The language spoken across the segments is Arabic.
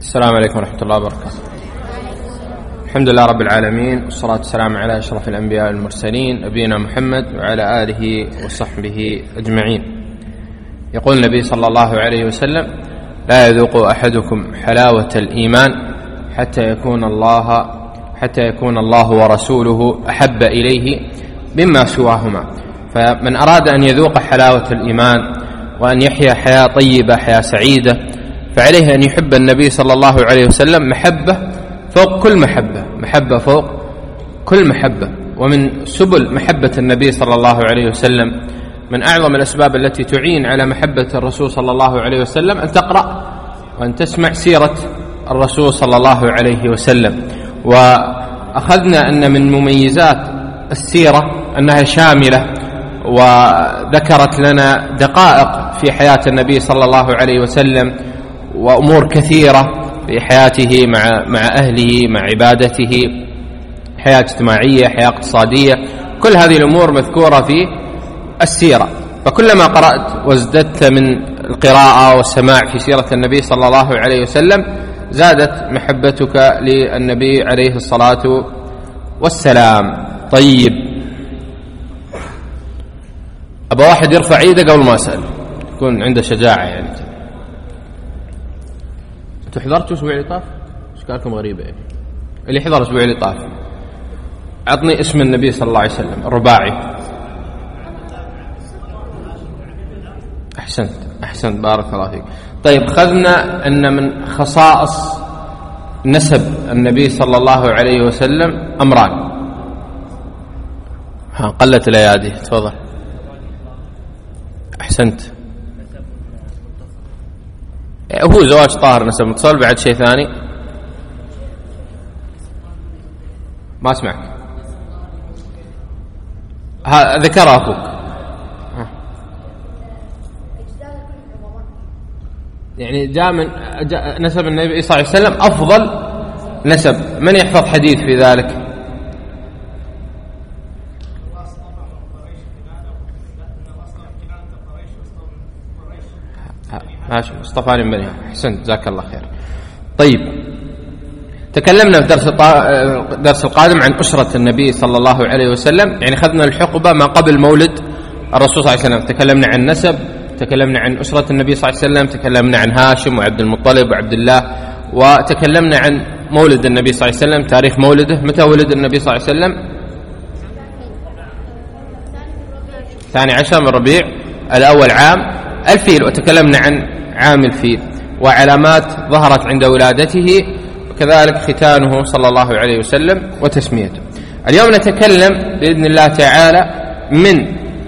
السلام عليكم ورحمة الله وبركاته. الحمد لله رب العالمين، والصلاة والسلام على أشرف الأنبياء والمرسلين نبينا محمد وعلى آله وصحبه أجمعين. يقول النبي صلى الله عليه وسلم: لا يذوق أحدكم حلاوة الإيمان حتى يكون الله ورسوله أحب إليه مما سواهما. فمن أراد أن يذوق حلاوة الإيمان وأن يحيا حياة طيبة، حياة سعيدة، فعليه أن يحب النبي صلى الله عليه وسلم محبة فوق كل محبة، محبة فوق كل محبة. ومن سبل محبة النبي صلى الله عليه وسلم، من أعظم الأسباب التي تعين على محبة الرسول صلى الله عليه وسلم، أن تقرأ وأن تسمع سيرة الرسول صلى الله عليه وسلم. وأخذنا أن من مميزات السيرة أنها شاملة، وذكرت لنا دقائق في حياة النبي صلى الله عليه وسلم وأمور كثيرة في حياته مع أهله، مع عبادته، حياة اجتماعية، حياة اقتصادية، كل هذه الأمور مذكورة في السيرة. فكلما قرأت وازددت من القراءة والسماع في سيرة النبي صلى الله عليه وسلم زادت محبتك للنبي عليه الصلاة والسلام. طيب، أبا واحد يرفع عيده قبل ما أسأل، يكون عنده شجاعة. يعني أنتوا حضرتوا أسبوع اللي طاف؟ أشكالكم غريبة. يعني اللي حضر أسبوع اللي طاف أعطني اسم النبي صلى الله عليه وسلم الرباعي. أحسنت بارك الله فيك. طيب، خذنا أن من خصائص نسب النبي صلى الله عليه وسلم أمران. قلت الأيادي، تفضل. أحسنت. هو زواج طاهر نسب متصل، بعد شيء ثاني ما أسمعك. ذكر أخوك. يعني جاء من نسب النبي صلى الله عليه وسلم أفضل نسب. من يحفظ حديث في ذلك؟ ماشي، مصطفى بن بني. أحسنت، جزاك الله خير. طيب، تكلمنا في درس القادم عن أسرة النبي صلى الله عليه وسلم. يعني خذنا الحقبة ما قبل مولد الرسول صلى الله عليه وسلم، تكلمنا عن نسب، تكلمنا عن أسرة النبي صلى الله عليه وسلم، تكلمنا عن هاشم وعبد المطلب وعبد الله، وتكلمنا عن مولد النبي صلى الله عليه وسلم، تاريخ مولده. متى ولد النبي صلى الله عليه وسلم؟ 12 من ربيع الأول عام الفيل. وتكلمنا عن عام الفيل وعلامات ظهرت عند ولادته، وكذلك ختانه صلى الله عليه وسلم وتسميته. اليوم نتكلم بإذن الله تعالى من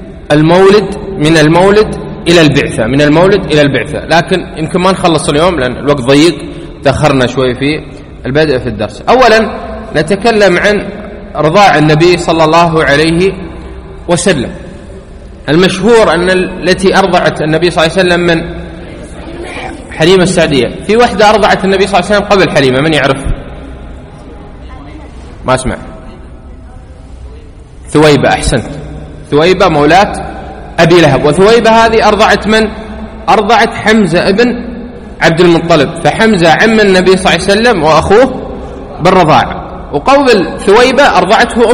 المولد إلى البعثة، من المولد إلى البعثة. لكن يمكن ما نخلص اليوم لأن الوقت ضيق، تأخرنا شوي في البدء في الدرس. أولا نتكلم عن رضاع النبي صلى الله عليه وسلم. المشهور أن التي أرضعت النبي صلى الله عليه وسلم من حليمة السعدية. في وحدة أرضعت النبي صلى الله عليه وسلم قبل حليمة، من يعرف؟ ما أسمع. ثويبة. أحسنت، ثويبة مولاة أبي لهب. وثويبة هذه أرضعت من؟ أرضعت حمزة ابن عبد المطلب، فحمزة عم النبي صلى الله عليه وسلم وأخوه بالرضاعة. وقول ثويبة أرضعته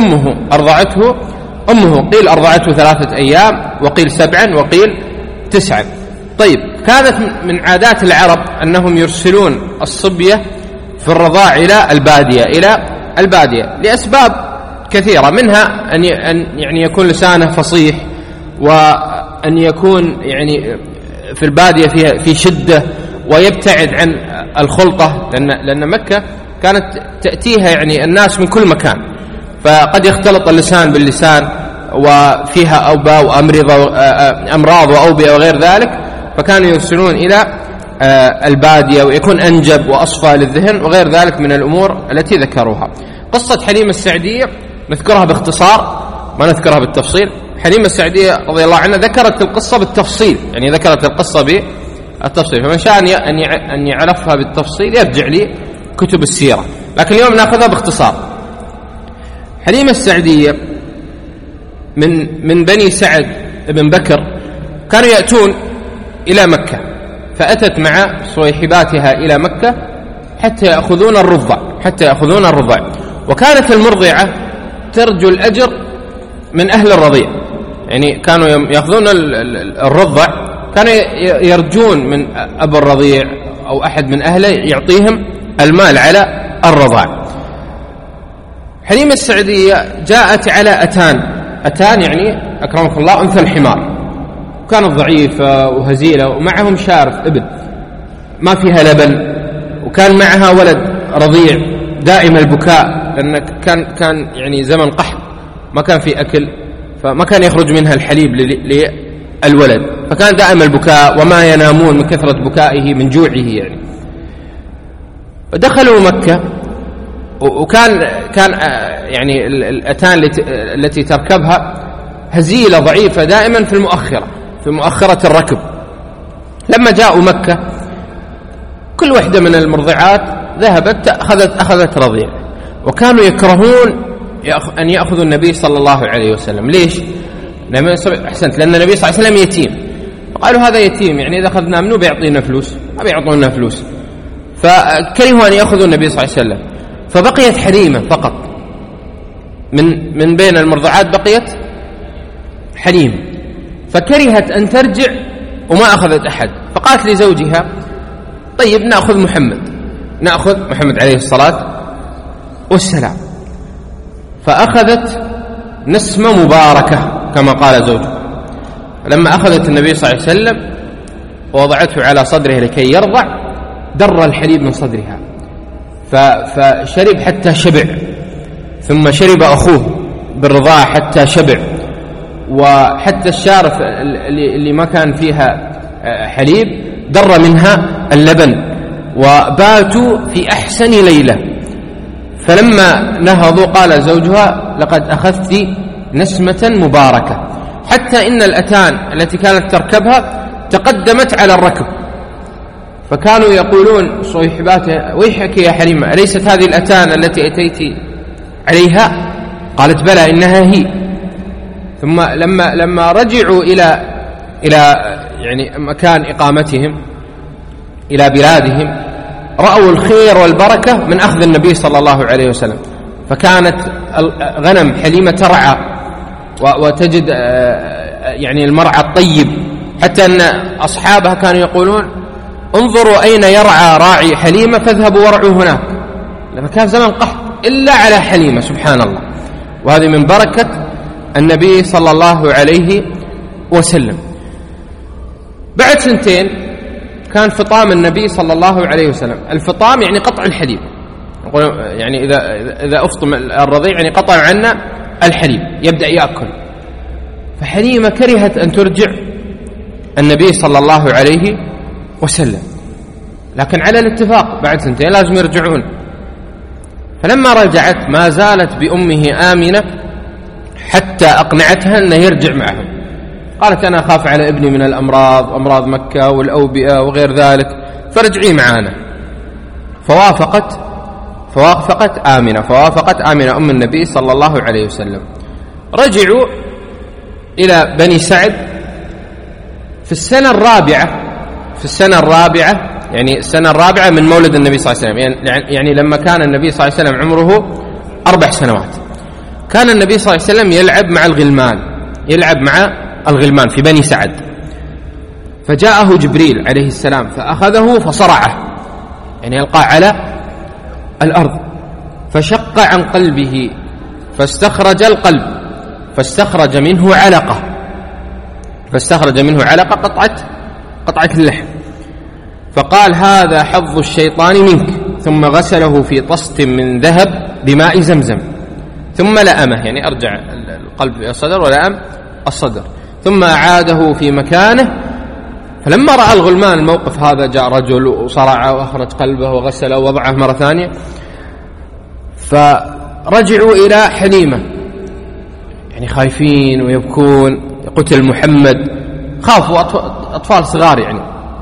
أمه، قيل أرضعته 3 أيام، وقيل 7، وقيل 9. طيب، كانت من عادات العرب أنهم يرسلون الصبية في الرضاع إلى البادية لأسباب كثيرة، منها أن يعني يكون لسانه فصيح، وأن يكون يعني في البادية في شدة، ويبتعد عن الخلطة، لأن مكة كانت تأتيها يعني الناس من كل مكان، فقد يختلط اللسان باللسان، وفيها أوباء وأمراض وأوبئة وغير ذلك، فكانوا يرسلون إلى البادية، ويكون أنجب وأصفى للذهن وغير ذلك من الأمور التي ذكروها. قصة حليمة السعدية نذكرها باختصار، ما نذكرها بالتفصيل. حليمة السعدية رضي الله عنها ذكرت القصة بالتفصيل، يعني ذكرت القصة بالتفصيل، فمن شاء أن يعرفها بالتفصيل يرجع لي كتب السيرة، لكن اليوم نأخذها باختصار. حليمة السعدية من بني سعد بن بكر، كانوا يأتون إلى مكة، فأتت مع صويحباتها إلى مكة حتى يأخذون الرضع. وكانت المرضعة ترجو الأجر من أهل الرضيع، يعني كانوا يأخذون الرضع، كانوا يرجون من أبو الرضيع أو أحد من أهله يعطيهم المال على الرضاع. حليمة السعدية جاءت على أتان يعني أكرمك الله أنثى الحمار، كانت ضعيفة وهزيلة ومعهم شارف إبل ما فيها لبن، وكان معها ولد رضيع دائم البكاء، لأن كان يعني زمن قحط ما كان في أكل، فما كان يخرج منها الحليب للولد، فكان دائم البكاء وما ينامون من كثرة بكائه من جوعه يعني. ودخلوا مكة، وكان يعني الأتان التي تركبها هزيلة ضعيفة دائما في مؤخرة الركب. لما جاءوا مكة كل واحدة من المرضعات ذهبت أخذت رضيع، وكانوا يكرهون أن يأخذوا النبي صلى الله عليه وسلم. ليش؟ أحسنت، لأن النبي صلى الله عليه وسلم يتيم، فقالوا هذا يتيم يعني إذا أخذنا منه بيعطينا فلوس، ما بيعطونا فلوس، فكرهوا أن يأخذوا النبي صلى الله عليه وسلم. فبقيت حليمة فقط من بين المرضعات، بقيت حليمة، فكرهت أن ترجع وما أخذت أحد، فقالت لزوجها طيب نأخذ محمد عليه الصلاة والسلام. فأخذت نسمة مباركة كما قال زوجها. لما أخذت النبي صلى الله عليه وسلم ووضعته على صدره لكي يرضع، در الحليب من صدرها فشرب حتى شبع، ثم شرب أخوه بالرضاعة حتى شبع، وحتى الشارف اللي ما كان فيها حليب در منها اللبن، وباتوا في أحسن ليلة. فلما نهضوا قال زوجها لقد أخذت نسمة مباركة، حتى إن الأتان التي كانت تركبها تقدمت على الركب، فكانوا يقولون صيحباته ويحك يا حليمة أليست هذه الأتان التي أتيت عليها؟ قالت بلى إنها هي. ثم لما رجعوا إلى يعني مكان إقامتهم إلى بلادهم، رأوا الخير والبركة من أخذ النبي صلى الله عليه وسلم، فكانت غنم حليمة ترعى وتجد يعني المرعى الطيب، حتى أن أصحابها كانوا يقولون انظروا أين يرعى راعي حليمة فاذهبوا وارعوا هناك، لما كان زمن قحط إلا على حليمة سبحان الله. وهذه من بركة النبي صلى الله عليه وسلم. بعد 2 سنين كان فطام النبي صلى الله عليه وسلم. الفطام يعني قطع الحليب، يعني إذا أفطم الرضيع يعني قطع عنا الحليب يبدأ يأكل. فحليمة كرهت أن ترجع النبي صلى الله عليه وسلم، لكن على الاتفاق بعد 2 سنين لازم يرجعون. فلما رجعت ما زالت بأمه آمنة حتى أقنعتها أن يرجع معهم. قالت أنا أخاف على ابني من الأمراض، أمراض مكة والأوبئة وغير ذلك، فرجعي معانا. فوافقت آمنة أم النبي صلى الله عليه وسلم. رجعوا إلى بني سعد في السنة الرابعة يعني السنة الرابعة من مولد النبي صلى الله عليه وسلم، يعني لما كان النبي صلى الله عليه وسلم عمره 4 سنوات، كان النبي صلى الله عليه وسلم يلعب مع الغلمان في بني سعد. فجاءه جبريل عليه السلام فأخذه فصرعه، يعني ألقاه على الأرض، فشق عن قلبه فاستخرج القلب، فاستخرج منه علقة قطعة اللحم، فقال هذا حظ الشيطان منك، ثم غسله في طست من ذهب بماء زمزم، ثم لأمه، يعني أرجع القلب إلى الصدر ولأم الصدر، ثم أعاده في مكانه. فلما رأى الغلمان الموقف هذا جاء رجل وصرعه وأخرج قلبه وغسله ووضعه مرة ثانية، فرجعوا إلى حليمة يعني خايفين ويبكون، قتل محمد، خافوا أطفال صغار يعني.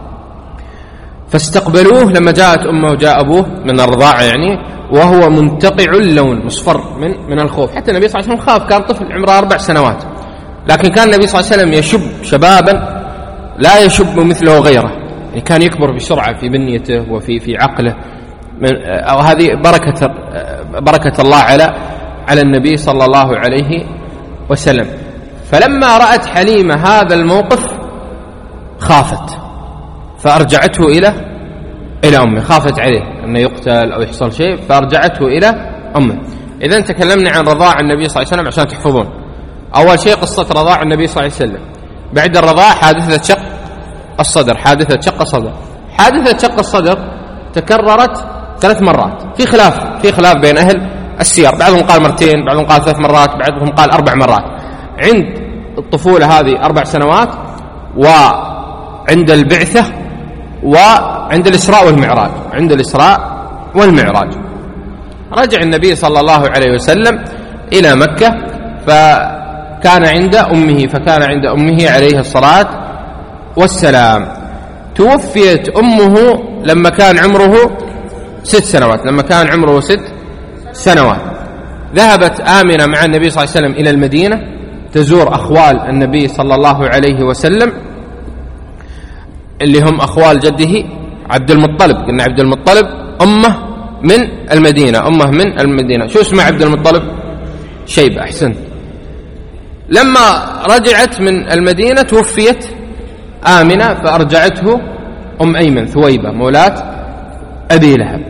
فاستقبلوه لما جاءت أمه وجاء أبوه من الرضاعة يعني، وهو منتقع اللون مصفر من الخوف. حتى النبي صلى الله عليه وسلم خاف، كان طفل عمره 4 سنوات، لكن كان النبي صلى الله عليه وسلم يشب شبابا لا يشب مثله غيره، يعني كان يكبر بسرعة في بنيته وفي عقله، أو هذه بركة الله على النبي صلى الله عليه وسلم. فلما رأت حليمة هذا الموقف خافت، فأرجعته إلى أمه، خافت عليه أنه يقتل أو يحصل شيء، فأرجعته إلى أمه. إذن تكلمنا عن رضاع النبي صلى الله عليه وسلم عشان تحفظون. أول شيء قصة رضاع النبي صلى الله عليه وسلم. بعد الرضاع حادثة شق الصدر. حادثة شق الصدر تكررت 3 مرات، في خلاف بين أهل السير، بعضهم قال مرتين، بعضهم قال 3 مرات، بعضهم قال 4 مرات. عند الطفولة هذه 4 سنوات، وعند البعثة، وعند الإسراء والمعراج. رجع النبي صلى الله عليه وسلم إلى مكة، فكان عند أمه عليه الصلاة والسلام. توفيت أمه لما كان عمره 6 سنوات. ذهبت آمنة مع النبي صلى الله عليه وسلم إلى المدينة تزور أخوال النبي صلى الله عليه وسلم اللي هم أخوال جده عبد المطلب. قلنا عبد المطلب أمه من المدينة. شو اسمه عبد المطلب؟ شيبة. أحسنت. لما رجعت من المدينة توفيت آمنة، فأرجعته أم أيمن ثويبة مولاة أبي لهب.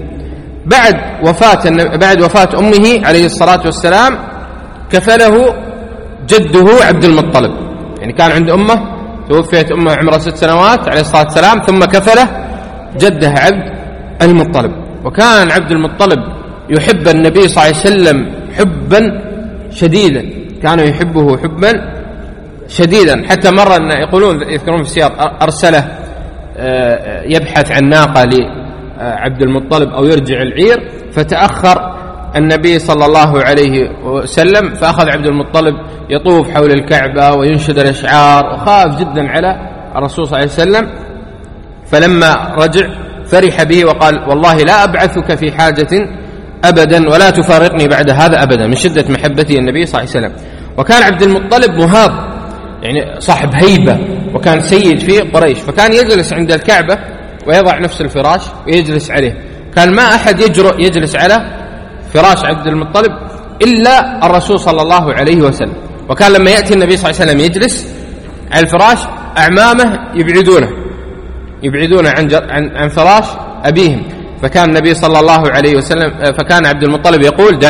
بعد وفاة أمه عليه الصلاة والسلام كفله جده عبد المطلب، يعني كان عند أمه، توفيت أمه عمره 6 سنوات عليه الصلاة والسلام، ثم كفله جده عبد المطلب. وكان عبد المطلب يحب النبي صلى الله عليه وسلم حبا شديدا، كانوا يحبه حبا شديدا، حتى مرة يذكرون في السياق أرسله يبحث عن ناقة لعبد المطلب أو يرجع العير، فتأخر النبي صلى الله عليه وسلم، فأخذ عبد المطلب يطوف حول الكعبة وينشد الأشعار، وخاف جدا على الرسول صلى الله عليه وسلم. فلما رجع فرح به وقال: والله لا أبعثك في حاجة أبدا ولا تفارقني بعد هذا أبدا، من شدة محبته النبي صلى الله عليه وسلم. وكان عبد المطلب مهاب، يعني صاحب هيبة، وكان سيد في قريش، فكان يجلس عند الكعبة ويضع نفس الفراش ويجلس عليه. كان ما أحد يجرؤ يجلس على فراش عبد المطلب إلا الرسول صلى الله عليه وسلم. وكان لما يأتي النبي صلى الله عليه وسلم يجلس على الفراش، أعمامه يبعدونه عن فراش أبيهم. فكان النبي صلى الله عليه وسلم، فكان عبد المطلب يقول: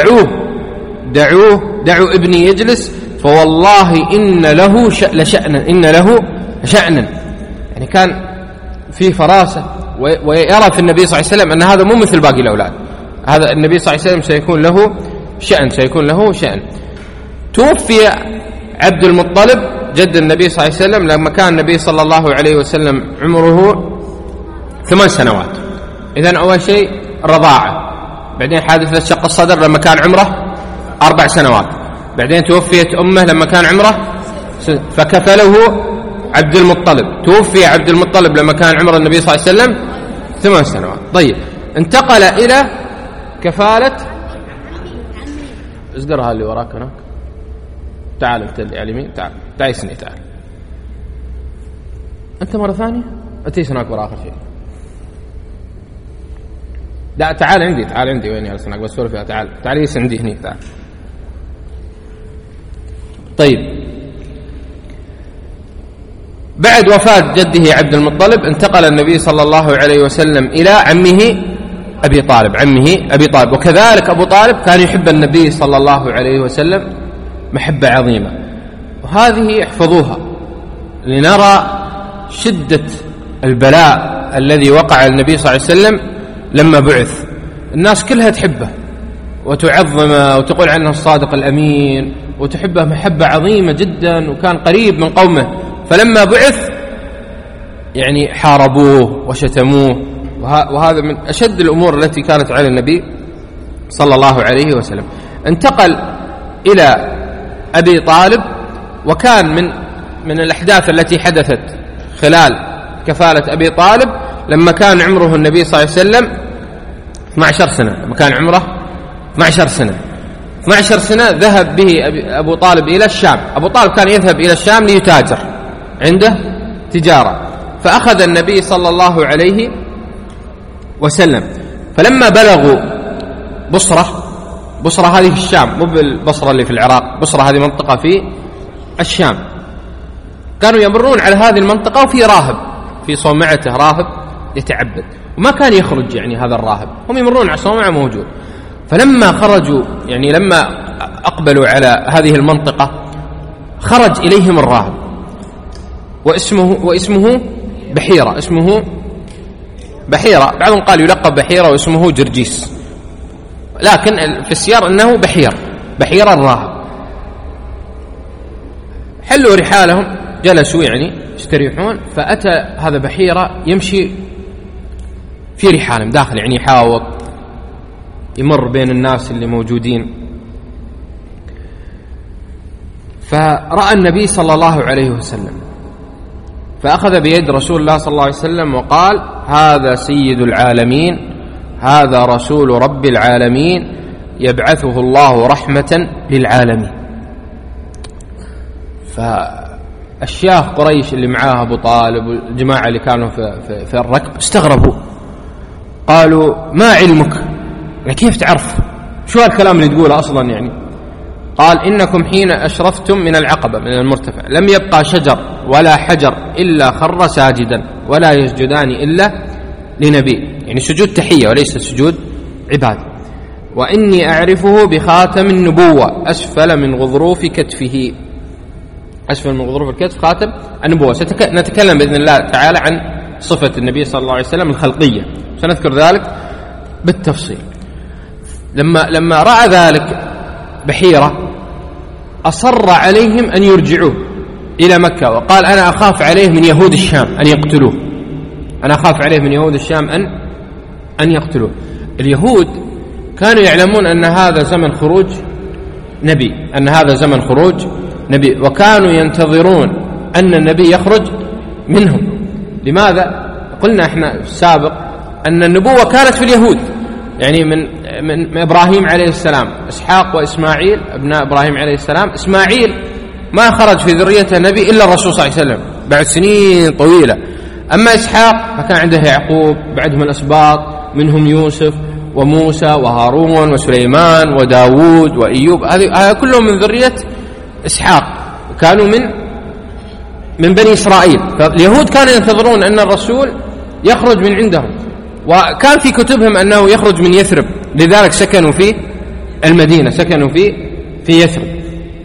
دعوا ابني يجلس، فوالله إن له شأنا. يعني كان في فراسة، ويرى في النبي صلى الله عليه وسلم أن هذا مو مثل باقي الأولاد، هذا النبي صلى الله عليه وسلم سيكون له شأن. توفي عبد المطلب جد النبي صلى الله عليه وسلم لما كان النبي صلى الله عليه وسلم عمره 8 سنوات. إذن أول شيء رضاعة، بعدين حادثة شق الصدر لما كان عمره 4 سنوات، بعدين توفيت أمه لما كان عمره فكفله عبد المطلب. توفي عبد المطلب لما كان عمر النبي صلى الله عليه وسلم 8 سنوات. طيب، انتقل إلى كفالة. اصدرها اللي وراك هناك. تعال انت اللي على اليمين، تعال سني، تعال انت مرة ثانية. اتيس هناك ورا آخر شيء. لا، تعال عندي. وين يا سناك؟ بس فيها. تعال يس عندي هني. تعال. طيب، بعد وفاة جده عبد المطلب انتقل النبي صلى الله عليه وسلم إلى عمه أبي طالب. وكذلك أبو طالب كان يحب النبي صلى الله عليه وسلم محبة عظيمة، وهذه احفظوها لنرى شدة البلاء الذي وقع النبي صلى الله عليه وسلم لما بعث. الناس كلها تحبه وتعظمه وتقول عنه الصادق الأمين، وتحبه محبة عظيمة جدا، وكان قريب من قومه. فلما بعث يعني حاربوه وشتموه، وهذا من أشد الأمور التي كانت على النبي صلى الله عليه وسلم. انتقل إلى أبي طالب، وكان من الأحداث التي حدثت خلال كفالة أبي طالب لما كان عمره النبي صلى الله عليه وسلم 12 سنة. لما كان عمره 12 سنة ذهب به أبو طالب إلى الشام. أبو طالب كان يذهب إلى الشام ليتاجر، عنده تجارة. فأخذ النبي صلى الله عليه وسلم فلما بلغوا بصرة هذه في الشام، مو بالبصرة اللي في العراق، بصرة هذه منطقة في الشام، كانوا يمرون على هذه المنطقة وفي راهب في صومعته، راهب يتعبد، وما كان يخرج يعني هذا الراهب، هم يمرون على صومعة موجود. فلما خرجوا يعني لما أقبلوا على هذه المنطقة خرج إليهم الراهب واسمه بحيرة، اسمه بحيرة، بعضهم قال يلقب بحيرة واسمه جرجيس، لكن في السير أنه بحيرة الراهب. حلوا رحالهم، جلسوا يعني يستريحون، فأتى هذا بحيرة يمشي في رحالهم داخل، يعني يحاوط، يمر بين الناس اللي موجودين. فرأى النبي صلى الله عليه وسلم فأخذ بيد رسول الله صلى الله عليه وسلم وقال: هذا سيد العالمين، هذا رسول رب العالمين، يبعثه الله رحمة للعالمين. فالشياخ قريش اللي معاه أبو طالب والجماعة اللي كانوا في الركب استغربوا، قالوا: ما علمك؟ يعني كيف تعرف؟ شو هالكلام اللي تقوله أصلا؟ يعني قال: إنكم حين أشرفتم من العقبة من المرتفع لم يبقى شجر ولا حجر إلا خر ساجدا، ولا يسجدان إلا لنبي، يعني سجود تحية وليس سجود عبادة. وإني أعرفه بخاتم النبوة أسفل من غضروف كتفه، أسفل من غضروف الكتف خاتم النبوة. نتكلم بإذن الله تعالى عن صفة النبي صلى الله عليه وسلم الخلقية، سنذكر ذلك بالتفصيل. لما رأى ذلك بحيرة أصر عليهم أن يرجعوه إلى مكة، وقال: أنا أخاف عليه من يهود الشام أن يقتلوه، أنا أخاف عليه من يهود الشام أن يقتلوه. اليهود كانوا يعلمون أن هذا زمن خروج نبي، أن هذا زمن خروج نبي، وكانوا ينتظرون أن النبي يخرج منهم. لماذا؟ قلنا إحنا السابق أن النبوة كانت في اليهود، يعني من إبراهيم عليه السلام، إسحاق وإسماعيل ابناء إبراهيم عليه السلام. إسماعيل ما خرج في ذريته نبي إلا الرسول صلى الله عليه وسلم بعد سنين طويلة. أما إسحاق فكان عنده يعقوب، بعدهم الأسباط منهم يوسف وموسى وهارون وسليمان وداود وأيوب، هذه كلهم من ذرية إسحاق، كانوا من بني إسرائيل. فاليهود كانوا ينتظرون أن الرسول يخرج من عندهم، وكان في كتبهم أنه يخرج من يثرب، لذلك سكنوا في المدينة، سكنوا في يثرب.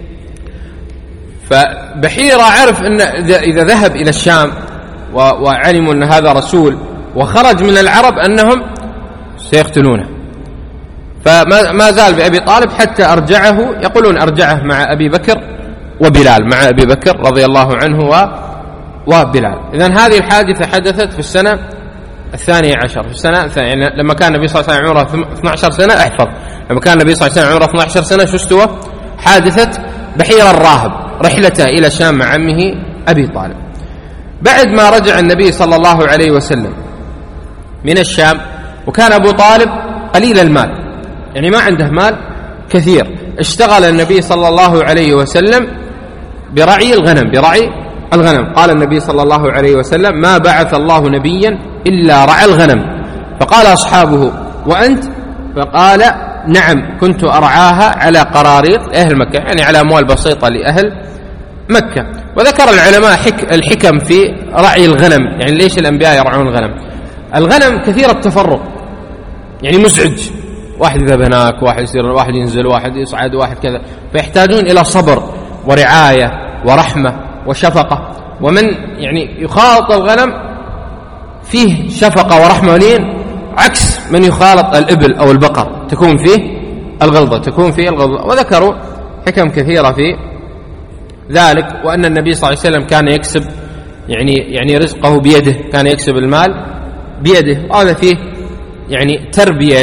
فبحيرة عرف أن إذا ذهب إلى الشام وعلموا أن هذا رسول وخرج من العرب أنهم سيقتلونه، فما زال بأبي طالب حتى أرجعه، يقولون أرجعه مع أبي بكر وبلال، مع أبي بكر رضي الله عنه وبلال. إذن هذه الحادثة حدثت في السنة 12، في السنة يعني لما كان النبي صلى الله عليه وسلم عمره 12 سنة. احفظ، لما كان النبي صلى الله عليه وسلم عمره 12 سنة شو استوى؟ حادثة بحيرة الراهب، رحلته إلى الشام مع عمه أبي طالب. بعد ما رجع النبي صلى الله عليه وسلم من الشام، وكان أبو طالب قليل المال، يعني ما عنده مال كثير، اشتغل النبي صلى الله عليه وسلم برعي الغنم. قال النبي صلى الله عليه وسلم: ما بعث الله نبيا إلا رعى الغنم. فقال أصحابه: وأنت؟ فقال: نعم، كنت أرعاها على قراريط أهل مكة، يعني على أموال بسيطة لأهل مكة. وذكر العلماء الحكم في رعي الغنم، يعني ليش الأنبياء يرعون الغنم؟ الغنم كثير التفرق، يعني مزعج، واحد يذهب هناك، واحد يصير، واحد ينزل، واحد يصعد، واحد كذا، فيحتاجون إلى صبر ورعاية ورحمة وشفقة. ومن يعني يخالط الغنم فيه شفقة ورحمة ولين، عكس من يخالط الإبل أو البقر تكون فيه الغلظة. وذكروا حكم كثيرة في ذلك، وأن النبي صلى الله عليه وسلم كان يكسب يعني رزقه بيده، كان يكسب المال بيده، وهذا فيه يعني تربية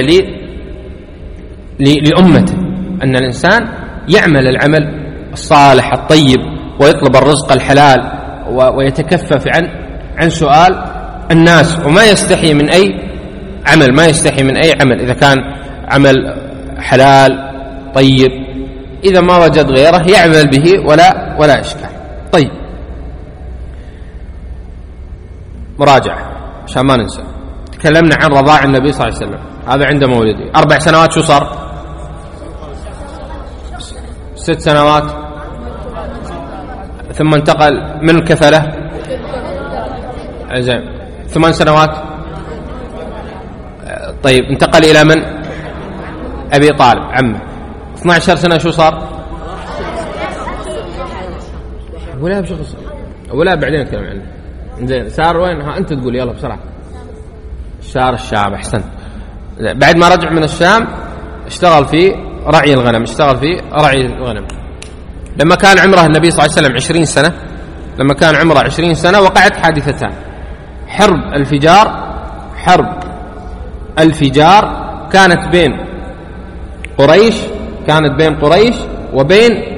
لأمته، أن الإنسان يعمل العمل الصالح الطيب ويطلب الرزق الحلال ويتكفف عن سؤال الناس، وما يستحي من أي عمل، إذا كان عمل حلال طيب، إذا ما وجد غيره يعمل به ولا إشكال. طيب، مراجعة عشان ما ننسى، تكلمنا عن رضاع النبي صلى الله عليه وسلم، هذا عند مولده. 4 سنوات شو صار؟ 6 سنوات. ثم انتقل من الكفلة. زين. 8 سنوات. طيب انتقل إلى من؟ أبي طالب عمه. 12 سنة شو صار؟ ولا بشخص ولا بعدين نتكلم عنه. زين صار وين؟ ها أنت تقول يلا بسرعة. صار الشام. أحسنت. بعد ما رجع من الشام اشتغل في رعي الغنم. لما كان عمره النبي صلى الله عليه وسلم 20 سنة، لما كان عمره 20 سنة وقعت حادثتان. حرب الفجار كانت بين قريش وبين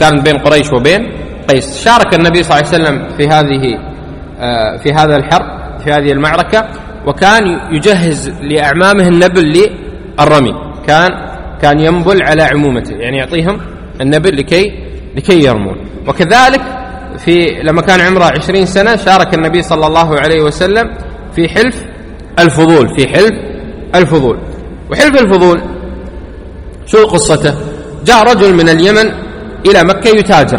قيس. شارك النبي صلى الله عليه وسلم في هذا الحرب، في هذه المعركة، وكان يجهز لأعمامه النبل للرمي. كان ينبل على عمومته، يعني يعطيهم النبل لكي يرمون. وكذلك لما كان عمره 20 سنة شارك النبي صلى الله عليه وسلم في حلف الفضول. وحلف الفضول شو قصته؟ جاء رجل من اليمن إلى مكة يتاجر،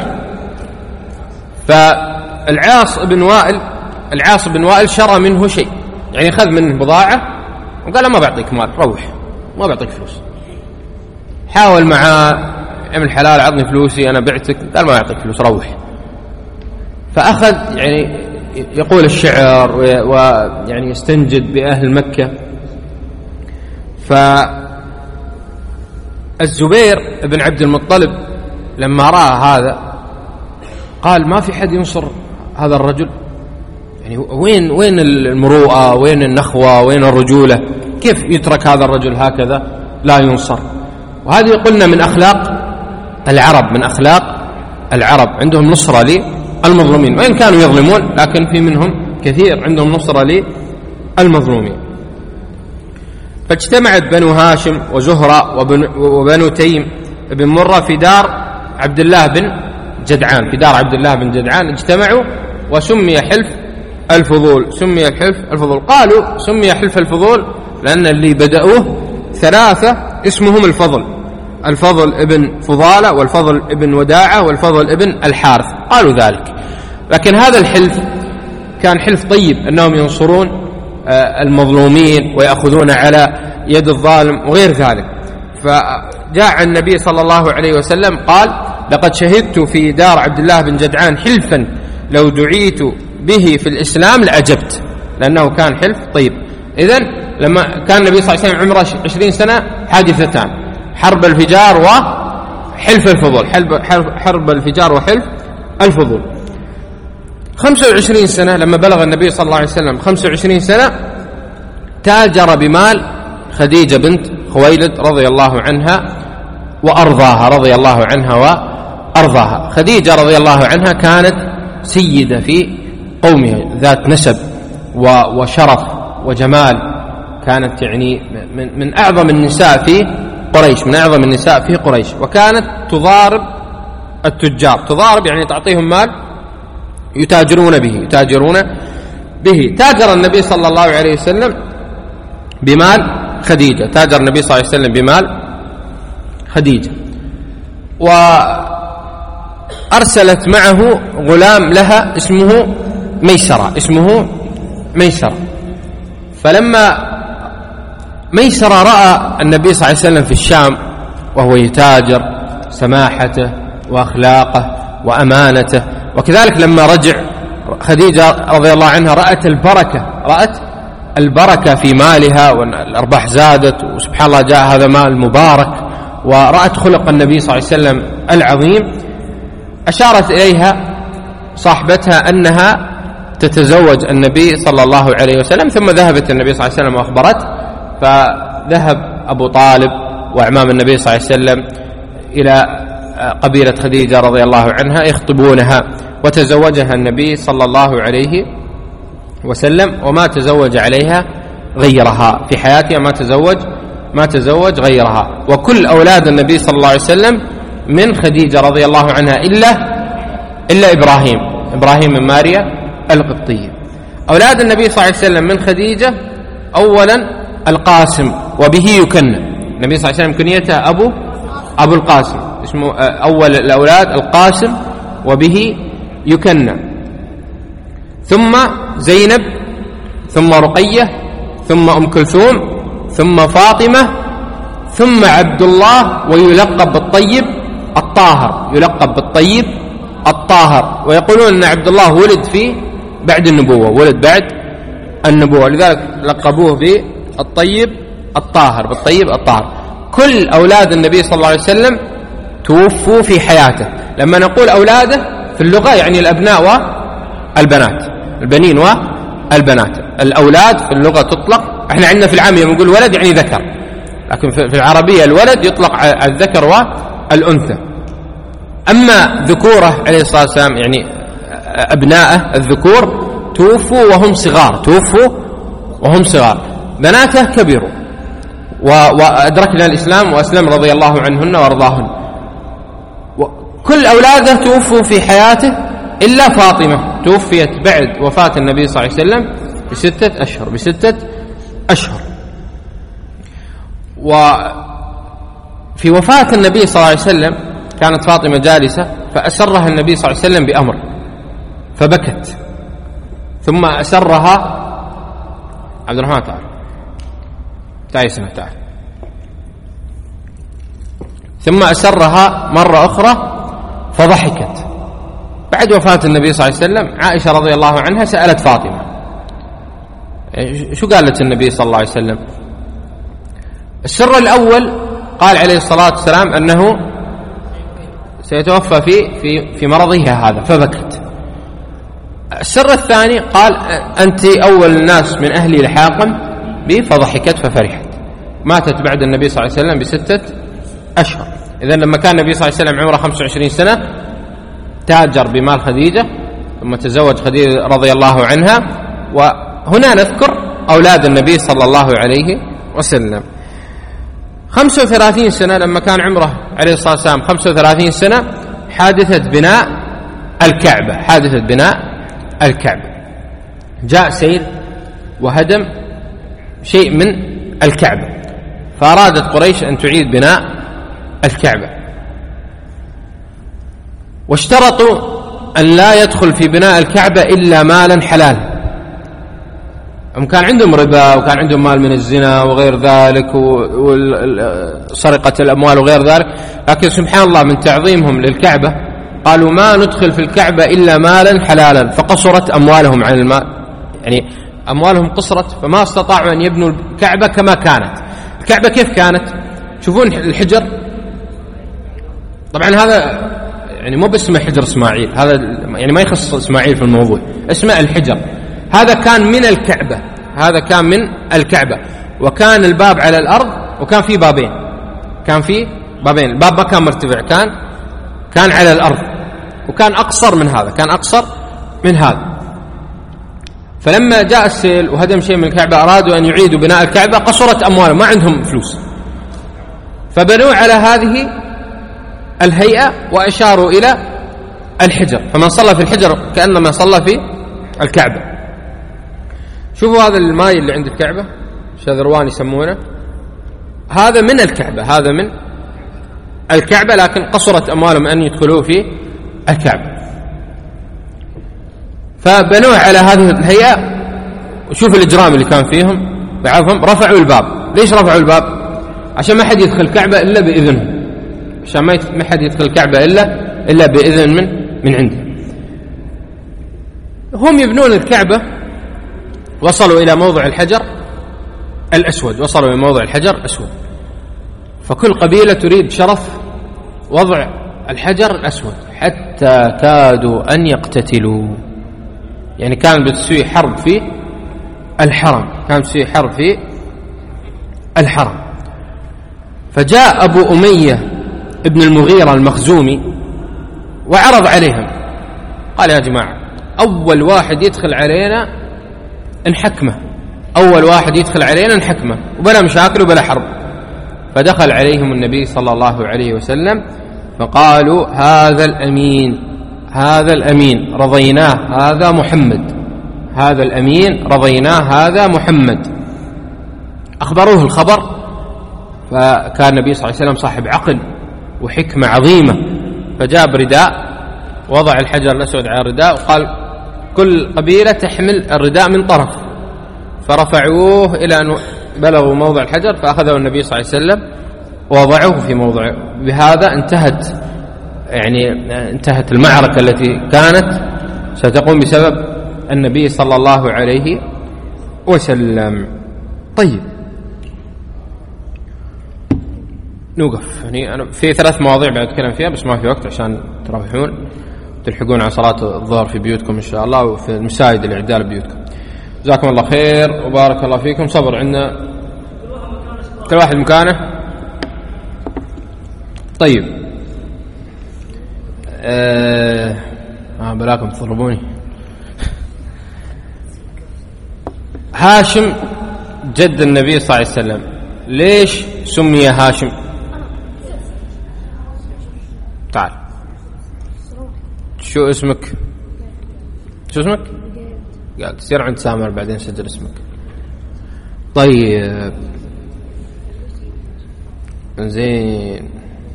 فالعاص بن وائل شرى منه شيء، يعني أخذ منه بضاعة وقال ما بعطيك مال، روح، ما بعطيك فلوس. حاول معاه ابن الحلال عطني فلوسي أنا بعتك، قال ما يعطيك فلوس، روح. فأخذ يعني يقول الشعر ويعني يستنجد بأهل مكة. فالزبير بن عبد المطلب لما رأى هذا قال ما في حد ينصر هذا الرجل، يعني وين المروءة، وين النخوة، وين الرجولة؟ كيف يترك هذا الرجل هكذا لا ينصر؟ وهذه قلنا من أخلاق العرب، عندهم نصرة للمظلومين، وإن كانوا يظلمون لكن في منهم كثير عندهم نصرة للمظلومين. فاجتمعت بنو هاشم وزهرة وبنو تيم بن مرة في دار عبد الله بن جدعان، اجتمعوا وسمي حلف الفضول. قالوا سمي حلف الفضول لأن اللي بدأوه 3 اسمهم الفضل ابن فضالة، والفضل ابن وداعة، والفضل ابن الحارث، قالوا ذلك. لكن هذا الحلف كان حلف طيب، أنهم ينصرون المظلومين ويأخذون على يد الظالم وغير ذلك. فجاء النبي صلى الله عليه وسلم قال لقد شهدت في دار عبد الله بن جدعان حلفا لو دعيت به في الإسلام لأجبت، لأنه كان حلف طيب. إذن لما كان النبي صلى الله عليه وسلم عمره 20 سنة حادثتان، حرب الفجار وحلف الفضول. حرب الفجار وحلف الفضول. 25 سنة لما بلغ النبي صلى الله عليه وسلم 25 سنة تاجر بمال خديجة بنت خويلد رضي الله عنها وأرضاها. خديجة رضي الله عنها كانت سيدة في قومها، ذات نسب وشرف وجمال، كانت يعني من أعظم النساء في قريش، وكانت تضارب التجار. تضارب يعني تعطيهم مال يتاجرون به. تاجر النبي صلى الله عليه وسلم بمال خديجة، وأرسلت معه غلام لها اسمه ميسرة. فلما ميسرة رأى النبي صلى الله عليه وسلم في الشام وهو يتاجر سماحته وأخلاقه وأمانته، وكذلك لما رجع خديجة رضي الله عنها رأت البركة في مالها، والأرباح زادت، وسبحان الله جاء هذا مال مبارك، ورأت خلق النبي صلى الله عليه وسلم العظيم. أشارت إليها صاحبتها أنها تتزوج النبي صلى الله عليه وسلم، ثم ذهبت النبي صلى الله عليه وسلم وأخبرت، فذهب أبو طالب وأعمام النبي صلى الله عليه وسلم إلى قبيلة خديجة رضي الله عنها يخطبونها، وتزوجها النبي صلى الله عليه وسلم، وما تزوج عليها غيرها في حياتها، ما تزوج غيرها. وكل أولاد النبي صلى الله عليه وسلم من خديجة رضي الله عنها إلا إبراهيم من ماريا القبطية. أولاد النبي صلى الله عليه وسلم من خديجة أولا القاسم وبه يكنى. النبي صلى الله عليه وسلم كنيته أبو القاسم، اسمه أول الأولاد القاسم وبه يكنى، ثم زينب، ثم رقية، ثم أم كلثوم، ثم فاطمة، ثم عبد الله، ويلقب بالطيب الطاهر، يلقب بالطيب الطاهر. ويقولون أن عبد الله ولد بعد النبوة، ولد بعد النبوة، لذلك لقبوه بالطيب الطاهر، بالطيب الطاهر. كل أولاد النبي صلى الله عليه وسلم توفوا في حياته. لما نقول أولاده في اللغة يعني الأبناء والبنات، البنين والبنات. الأولاد في اللغة تطلق، احنا عندنا في العامية نقول ولد يعني ذكر، لكن في العربية الولد يطلق على الذكر والأنثى. أما ذكوره عليه الصلاة والسلام يعني أبناءه الذكور توفوا وهم صغار، بناته كبروا وأدركنا الإسلام وأسلم رضي الله عنهن وأرضاهن. كل أولاده توفوا في حياته إلا فاطمة، توفيت بعد وفاة النبي صلى الله عليه وسلم بستة أشهر. وفي وفاة النبي صلى الله عليه وسلم كانت فاطمة جالسة، فأسرها النبي صلى الله عليه وسلم بأمر فبكت، ثم أسرها عبد الرحمن تعال، ثم أسرها مرة أخرى فضحكت. بعد وفاة النبي صلى الله عليه وسلم عائشة رضي الله عنها سألت فاطمة شو قالت النبي صلى الله عليه وسلم؟ السر الأول قال عليه الصلاة والسلام أنه سيتوفى في مرضه هذا فبكت. السر الثاني قال أنت أول الناس من أهلي لحاقا بي، فضحكت ففرحت. ماتت بعد النبي صلى الله عليه وسلم ب6 أشهر. إذن لما كان النبي صلى الله عليه وسلم عمره 25 سنة تاجر بمال خديجة، ثم تزوج خديجة رضي الله عنها. وهنا نذكر أولاد النبي صلى الله عليه وسلم. 35 سنة لما كان عمره عليه الصلاة والسلام 35 سنة حادثة بناء الكعبة، جاء سيل وهدم شيء من الكعبة، فأرادت قريش أن تعيد بناء الكعبة، واشترطوا أن لا يدخل في بناء الكعبة إلا مالا حلالا. هم كان عندهم ربا، وكان عندهم مال من الزنا وغير ذلك، وسرقة الأموال وغير ذلك، لكن سبحان الله من تعظيمهم للكعبة قالوا ما ندخل في الكعبة إلا مالا حلالا، فقصرت أموالهم عن المال، يعني أموالهم قصرت، فما استطاعوا أن يبنوا الكعبة كما كانت. الكعبة كيف كانت؟ شوفون الحجر، طبعا هذا يعني مو باسمه حجر إسماعيل، هذا يعني ما يخص إسماعيل في الموضوع، اسمه الحجر. هذا كان من الكعبة، وكان الباب على الأرض، وكان في بابين، الباب ما كان مرتفع، كان على الأرض، وكان أقصر من هذا. فلما جاء السيل وهدم شيء من الكعبة أرادوا أن يعيدوا بناء الكعبة، قصرت أموالهم، ما عندهم فلوس، فبنوا على هذه الهيئة وأشاروا إلى الحجر، فمن صلى في الحجر كأنما صلى في الكعبة. شوفوا هذا الماء اللي عند الكعبة، شذروان يسمونه، هذا من الكعبة، لكن قصرت أموالهم أن يدخلوا في الكعبة، فبنوه على هذه الهيئة. وشوف الإجرام اللي كان فيهم، بعضهم رفعوا الباب. ليش رفعوا الباب؟ عشان ما حد يدخل الكعبة إلا بإذنهم، عشان ما حد يدخل الكعبة إلا بإذن من عنده. هم يبنون الكعبة، وصلوا إلى موضع الحجر الأسود، فكل قبيلة تريد شرف وضع الحجر الأسود، حتى كادوا أن يقتتلوا. يعني كان بتسوي حرب في الحرم، فجاء أبو أمية ابن المغيرة المخزومي وعرض عليهم، قال يا جماعة أول واحد يدخل علينا نحكمه، وبلا مشاكل وبلا حرب. فدخل عليهم النبي صلى الله عليه وسلم فقالوا هذا الأمين رضيناه، هذا الأمين رضيناه، هذا محمد. أخبروه الخبر فكان النبي صلى الله عليه وسلم صاحب عقل وحكمة عظيمة، فجاب رداء وضع الحجر الأسود على الرداء وقال كل قبيلة تحمل الرداء من طرف، فرفعوه إلى أن بلغوا موضع الحجر فأخذه النبي صلى الله عليه وسلم ووضعوه في موضعه. بهذا انتهت المعركة التي كانت ستقوم بسبب النبي صلى الله عليه وسلم. طيب نوقف أنا في 3 مواضيع بعد أتكلم فيها بس ما في وقت عشان تروحون تلحقون على صلاة الظهر في بيوتكم إن شاء الله وفي المساجد الإعدال بيوتكم. جزاكم الله خير وبارك الله فيكم. صبر عندنا كل واحد مكانه. طيب بلاكم تضربوني. هاشم جد النبي صلى الله عليه وسلم ليش سمي هاشم؟ تعال شو اسمك؟ قال تصير عند سامر بعدين سجل اسمك. طيب زين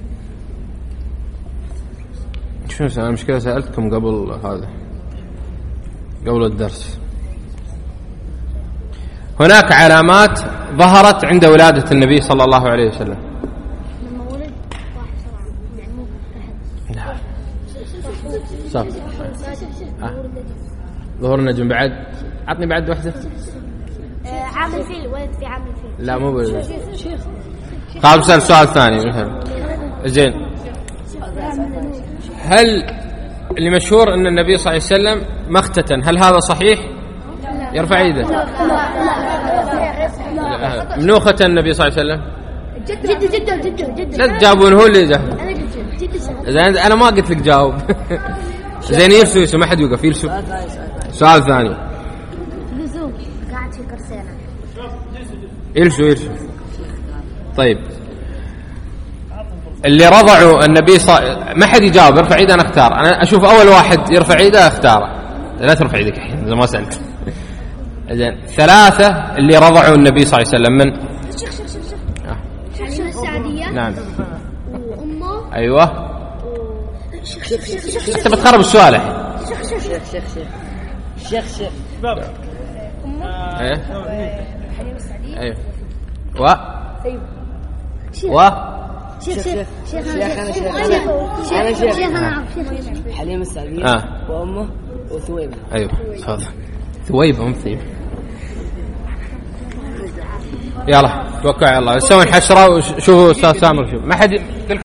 شو أنا مشكلة سألتكم قبل الدرس. هناك علامات ظهرت عند ولادة النبي صلى الله عليه وسلم. لما ولد راح بسرعة يعني مو أحد. صح. ظهور النجم بعد عطني بعد واحدة. عام الفيل ولد في عام الفيل. لا مو بال. خلاص بسأل سؤال ثاني مثلا. زين هل اللي مشهور أن النبي صلى الله عليه وسلم ما اختتن هل هذا صحيح؟ يرفع يده. منو ختن النبي صلى الله عليه وسلم؟ جد لا تجاوبون هو اللي جاوب. زين أنا ما قلت لك جاوب. زين يرسو ما حد يوقف يرسو. سؤال ثاني. لزوم قاعد في كرسينا. يرسو. طيب اللي رضعوا النبي ما حد يجاوب يرفع يده أنا اختار. أنا أشوف أول واحد يرفع يده اختاره. لا ترفع يدك الحين إذا ما سألت. زين 3 اللي رضعوا النبي صلى الله عليه وسلم من؟ حليمة السعدية. نعم. وأمه. أيوة. أنت بتخرب السؤال. شيخ إيه. حليمة السعدية. أيوة. حليمة السعدية وأمه وثويبة. أيوة تفضل. ثويبة أم ثويبة. يلا توكل على الله. سوي حشرة وشوفوا أستاذ سامر. شوف ما حد